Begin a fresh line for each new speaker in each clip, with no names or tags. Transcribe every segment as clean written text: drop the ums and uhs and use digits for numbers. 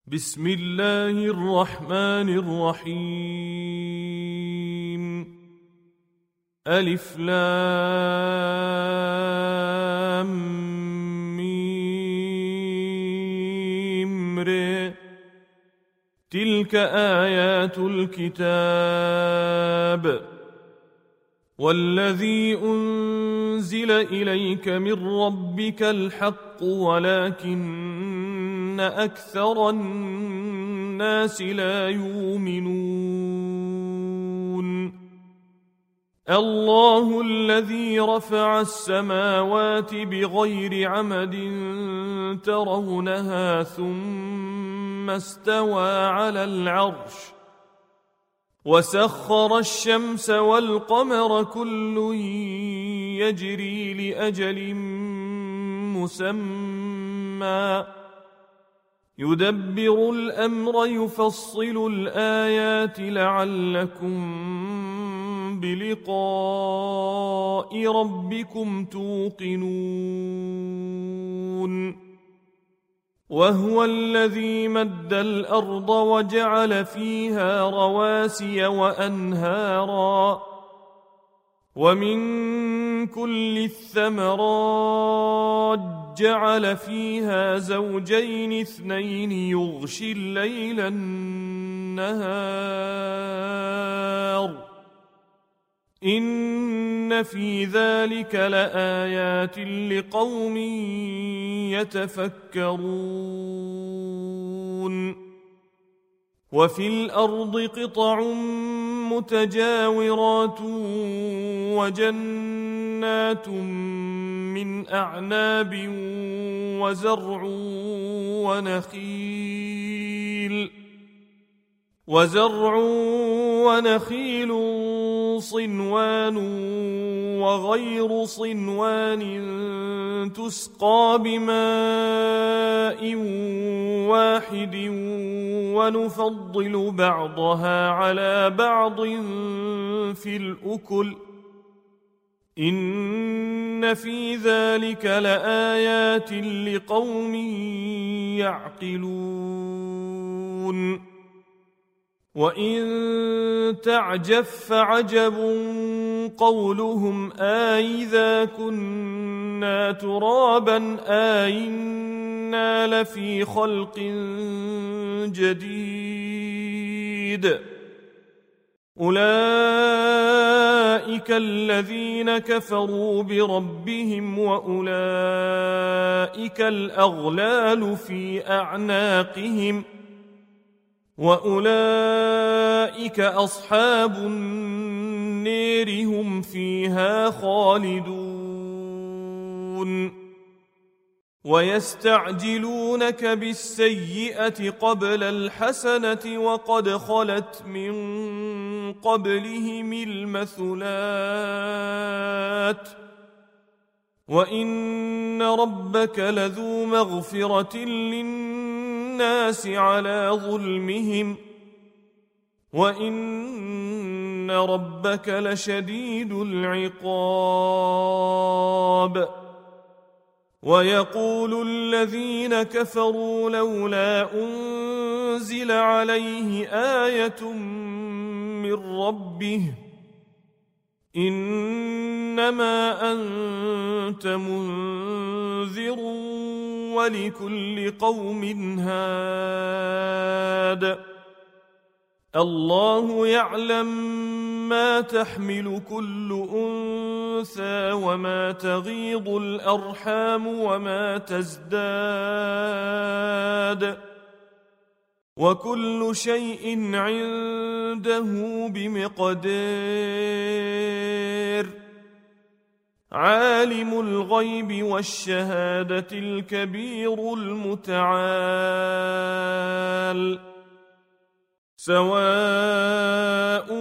بسم الله الرحمن الرحيم. ألف لام ميم ر. تلك آيات الكتاب والذي أنزل إليك من ربك الحق ولكن أكثر الناس لا يؤمنون. الله الذي رفع السماوات بغير عمد ترونها ثم استوى على العرش وسخر الشمس والقمر كل يجري لأجل مسمى يدبر الأمر يفصل الآيات لعلكم بلقاء ربكم توقنون. وهو الذي مد الأرض وجعل فيها رواسي وأنهارا ومن كل الثمرات جعل فيها زوجين اثنين يغشي الليل النهار إن في ذلك لآيات لقوم يتفكرون. وفي الأرض قطع متجاورات وجنات من أعناب وزرع ونخيل صنوان وغير صنوان تسقى بماء واحد ونفضل بعضها على بعض في الأكل إن في ذلك لآيات لقوم يعقلون. وإن تعجب فعجب قولهم أإذا كنا ترابا أإنا لفي خلق جديد أولئك الذين كفروا بربهم وأولئك الأغلال في أعناقهم وأولئك أصحاب النير هم فيها خالدون. ويستعجلونك بالسيئة قبل الحسنة وقد خلت من قبلهم المثلات وإن ربك لذو مغفرة للناس على ظلمهم وإن ربك لشديد العقاب. ويقول الذين كفروا لولا أنزل عليه آية من ربه إنما أنت منذر ولكل قوم هاد. الله يعلم ما تحمل كل أنثى وما تغيض الأرحام وما تزداد وكل شيء عنده بمقدار. عالم الغيب والشهادة الكبير المتعال. سواء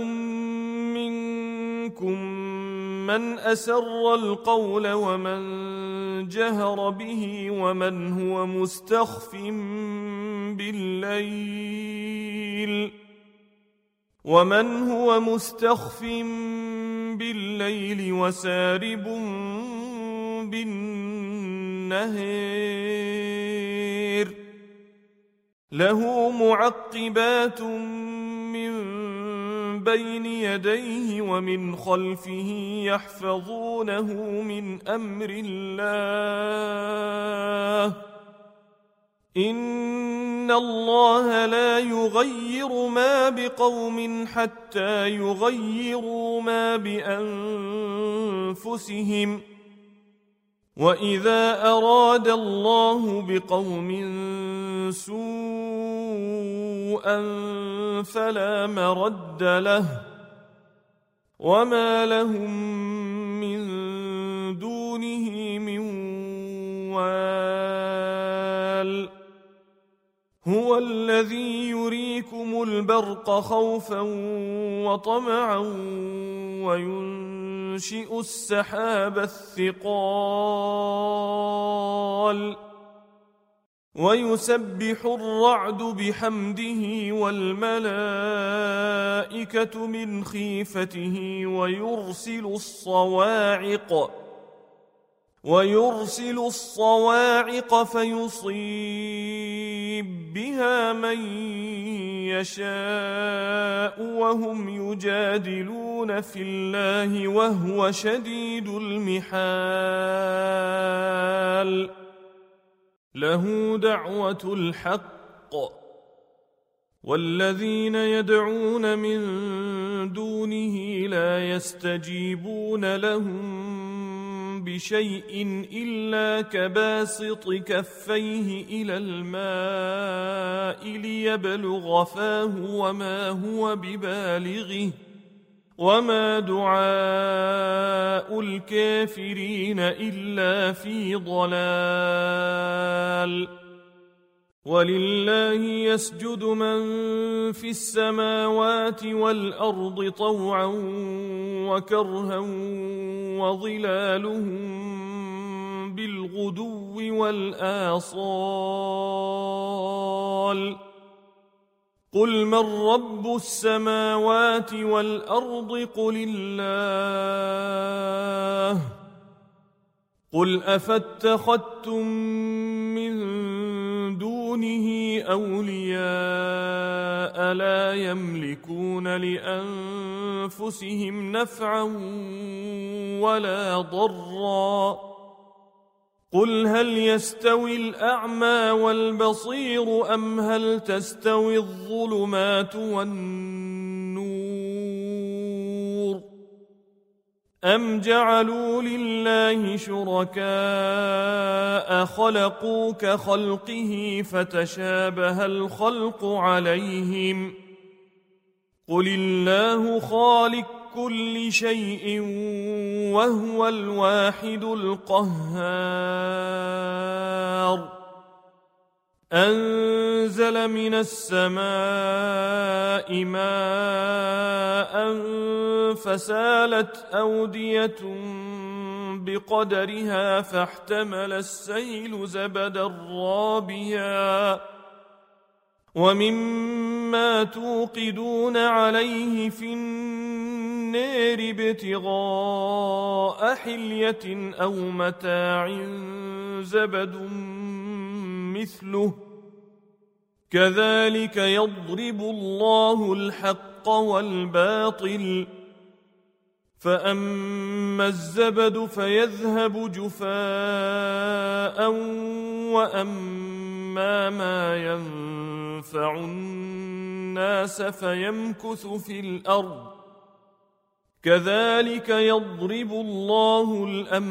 منكم من أسر القول ومن جهر به ومن هو مستخف بالليل وسارب بالنهار له معقبات من بين يديه ومن خلفه يحفظونه من أمر الله إن الله لا يغير ما بقوم حتى يغيروا ما بأنفسهم وإذا أراد الله بقوم سوءا فلا مرد له وما لهم من دونه من وال هو الذي يريكم البرق خوفا وطمعا وينشئ السحاب الثقال ويسبح الرعد بحمده والملائكة من خيفته ويرسل الصواعق فيصيب بها من يشاء وهم يجادلون في الله وهو شديد المحال له دعوة الحق والذين يدعون من دونه لا يستجيبون لهم بشيء إلا كباسط كفيه إلى الماء ليبلغ فاه وما هو ببالغه وما دعاء الكافرين إلا في ضلال ولله يسجد من في السماوات والأرض طوعا وكرها وظلالهم بالغدو والآصال قل من رب السماوات والأرض قل الله قل أفاتخذتم من دونه أولياء لا يملكون لأنفسهم نفعا ولا ضرا قل هل يستوي الأعمى والبصير أم هل تستوي الظلمات والنور أم جعلوا لله شركاء خلقوا كخلقه فتشابه الخلق عليهم قل الله خالق كل شيء وهو الواحد القهار أنزل من السماء ماء فسالت أودية بقدرها فاحتمل السيل زبدا رابيا ومما توقدون عليه في النار ابتغاء حلية أو متاع زبد مثله كذلك يضرب الله الحق والباطل فأما الزبد فيذهب جفاء وأما ما ينفع الناس فيمكث في الأرض كذلك يضرب الله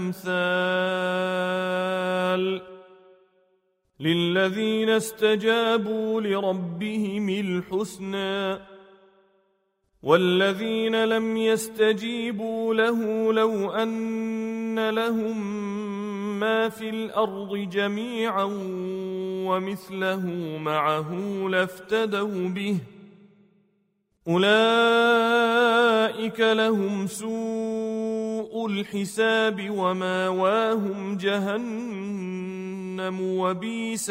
الأمثال للذين استجابوا لربهم الحسنى والذين لم يستجيبوا له لو أن لهم ما في الأرض جميعا ومثله معه لافتدوا به أولئك لهم سوء الحساب وماواهم جهنم وبئس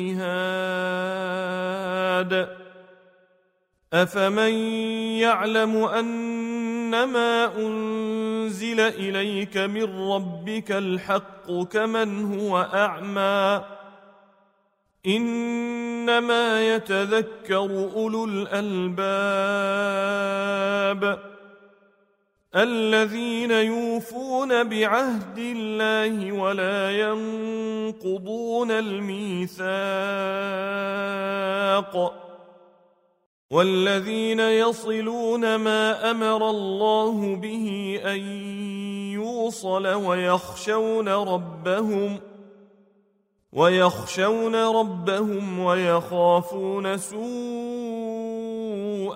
المهاد أفمن يعلم أنما أنزل إليك من ربك الحق كمن هو أعمى إنما يتذكر أولو الألباب الذين يوفون بعهد الله ولا ينقضون الميثاق والذين يصلون ما أمر الله به أن يوصل ويخشون ربهم ويخافون سوء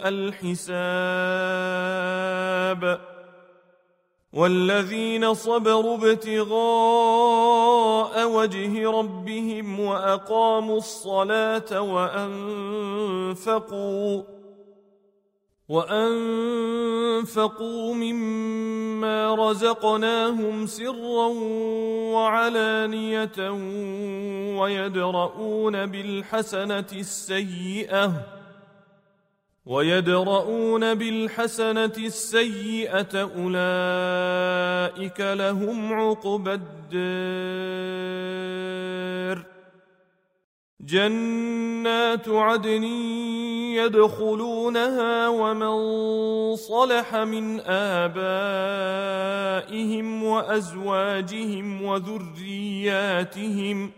الحساب والذين صبروا ابتغاء وجه ربهم وأقاموا الصلاة وأنفقوا مما رزقناهم سرا وعلانية ويدرؤون بالحسنة السيئة أولئك لهم عقبى الدار جنات عدن يدخلونها ومن صلح من آبائهم وأزواجهم وذرياتهم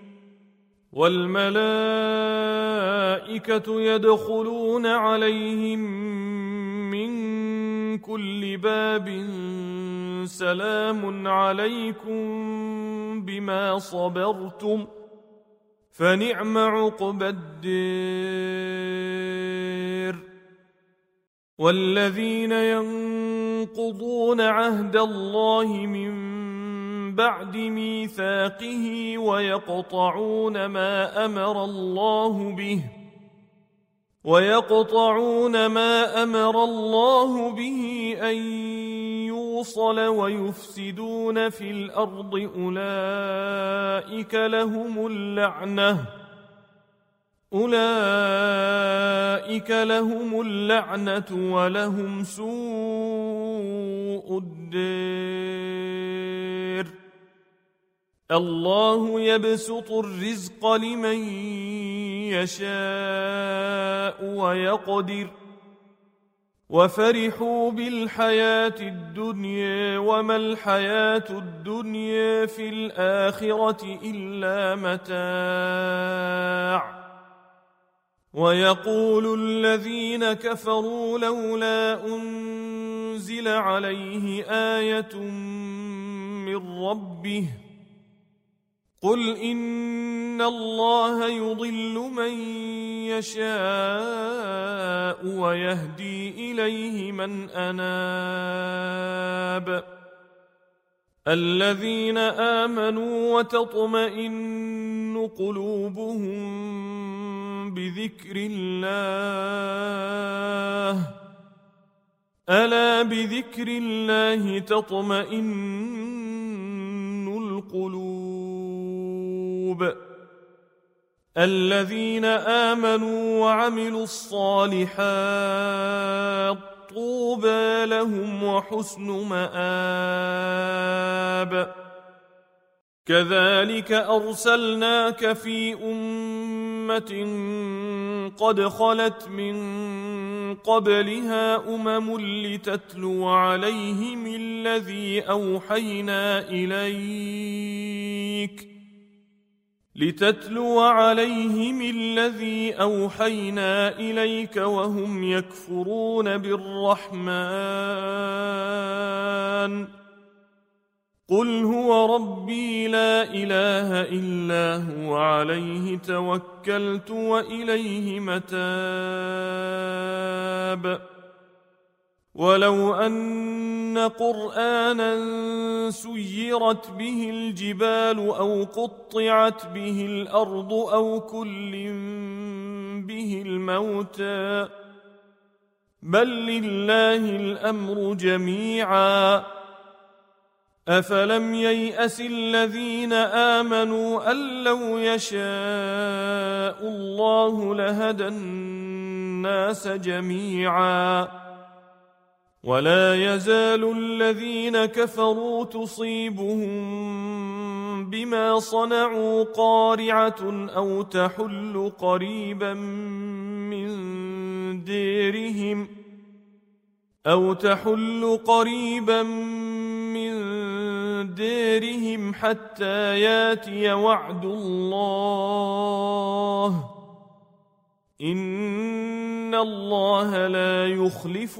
والملائكة يدخلون عليهم من كل باب سلام عليكم بما صبرتم فنعم عقبى الدار والذين ينقضون عهد الله من بعد ميثاقه ويقطعون ما أمر الله به أن يوصل ويفسدون في الأرض أولئك لهم اللعنة ولهم سوء الدار الله يبسط الرزق لمن يشاء ويقدر وفرحوا بالحياة الدنيا وما الحياة الدنيا في الآخرة إلا متاع ويقول الذين كفروا لولا أنزل عليه آية من ربه قل إن الله يضل من يشاء ويهدي إليه من أناب الذين آمنوا وتطمئن قلوبهم بذكر الله ألا بذكر الله تطمئن القلوب الذين آمنوا وعملوا الصالحات طوبى لهم وحسن مآب كذلك أرسلناك في أمة قد خلت من قبلها لتتلو عليهم الذي أوحينا إليك وهم يكفرون بالرحمن قل هو ربي لا إله إلا هو عليه توكلت وإليه متاب ولو أن قرآنا سيرت به الجبال أو قطعت به الأرض أو كلم به الموتى بل لله الأمر جميعا أفلم ييأس الذين آمنوا أن لو يشاء الله لهدى الناس جميعا ولا يزال الذين كفروا تصيبهم بما صنعوا قارعة أو تحل قريبا من ديرهم حتى ياتي وعد الله إن الله لا يخلف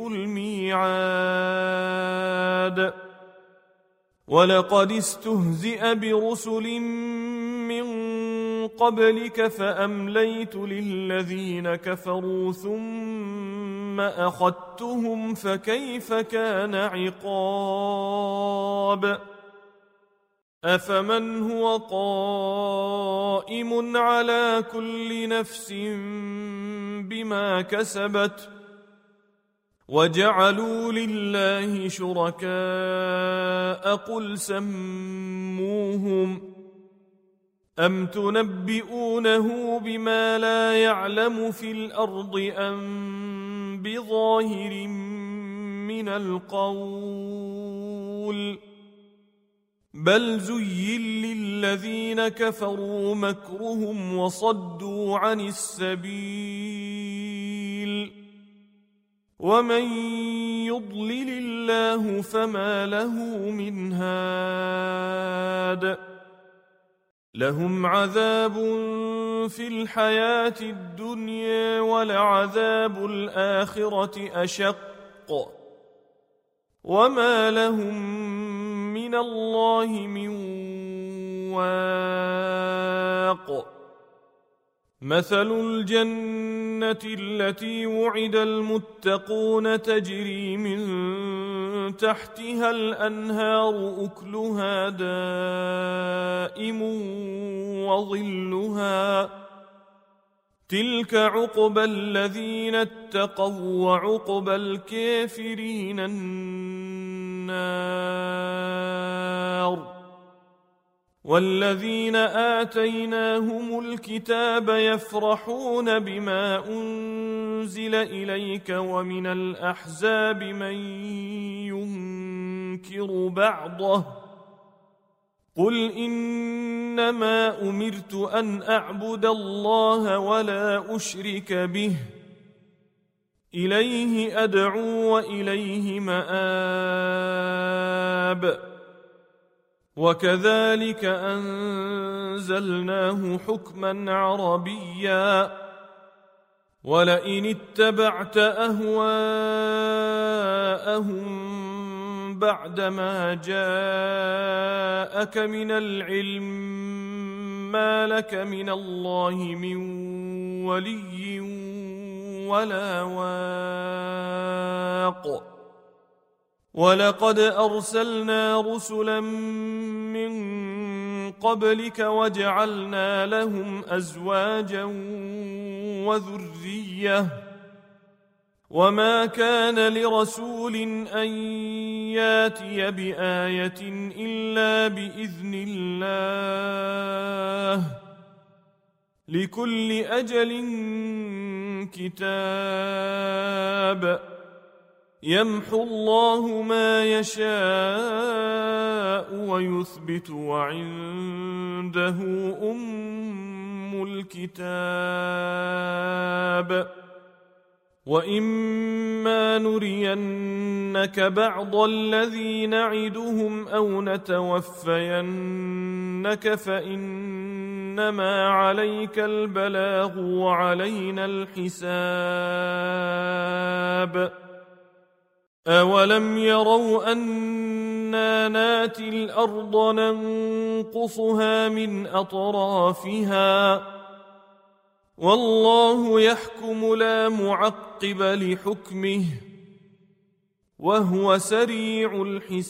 الميعاد ولقد استهزئ برسل من قبلك فأمليت للذين كفروا ثم أخذتهم فكيف كان عقاب أفمن هو قائم على كل نفس بما كسبت وجعلوا لله شركاء قل سموهم أم تنبئونه بما لا يعلم في الأرض أم بظاهر من القول بل زين للذين كفروا مكرهم وصدوا عن السبيل ومن يضلل الله فما له من هاد لهم عذاب في الحياة الدنيا ولعذاب الآخرة أشق وما لهم من الله من واق مثل الجنة التي وعد المتقون تجري من تحتها الأنهار أكلها دائم وظلها تلك عقبى الذين اتقوا وعقبى الكافرين النار والذين آتيناهم الكتاب يفرحون بما أنزل إليك ومن الأحزاب من ينكر بعضه قل إنما أمرت أن أعبد الله ولا أشرك به إليه أدعو وإليه مآب وكذلك أنزلناه حكما عربيا ولئن اتبعت أهواءهم بعدما جاءك من العلم ما لك من الله من ولي ولا واق ولقد أرسلنا رسلا من قبلك وجعلنا لهم أزواجا وذرية وما كان لرسول أن ياتي بآية إلا بإذن الله لكل أجل كتاب يمحو الله ما يشاء ويثبت وعنده أم الكتاب وإما نرينك بعض الذي نعدهم أو نتوفينك فإنما عليك البلاغ وعلينا الحساب أولم يروا أنا ناتي الأرض ننقصها من أطرافها والله يحكم لا معقب لحكمه وهو سريع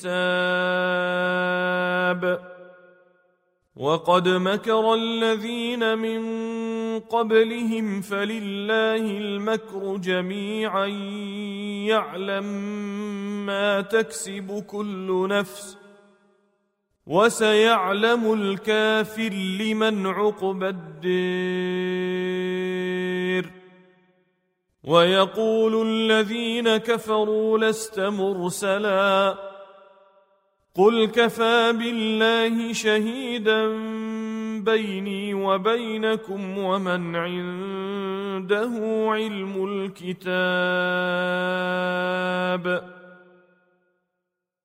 الحساب وقد مكر الذين من قبلهم فلله المكر جميعا يعلم ما تكسب كل نفس وسيعلم الكافر لمن عقبى الدير ويقول الذين كفروا لست مرسلا قل كفى بالله شهيدا بيني وبينكم ومن عنده علم الكتاب